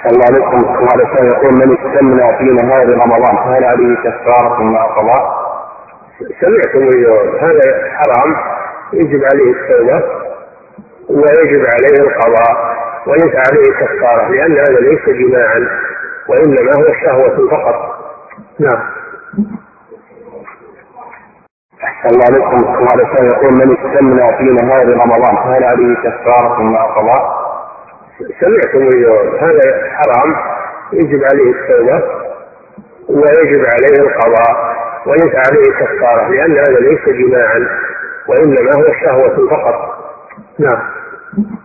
الله عليكم. الله يقول من استمنى في نهار رمضان هل عليه كفارة مع قضاء؟ سمعتم اليوم هذا حرام، يجب عليه التوبة ويجب عليه القضاء وليس عليه كفارة، لأن هذا ليس جماعا وإنما هو شهوة فقط. نعم. الله عليكم. الله يقول من استمنى في نهار رمضان هل عليه كفارة مع قضاء؟ سمعتم اليوم هذا حرام، يجب عليه التوبة ويجب عليه القضاء وليس عليه كفارة، لأن هذا ليس جماعا وإنما هو شهوة فقط. نعم.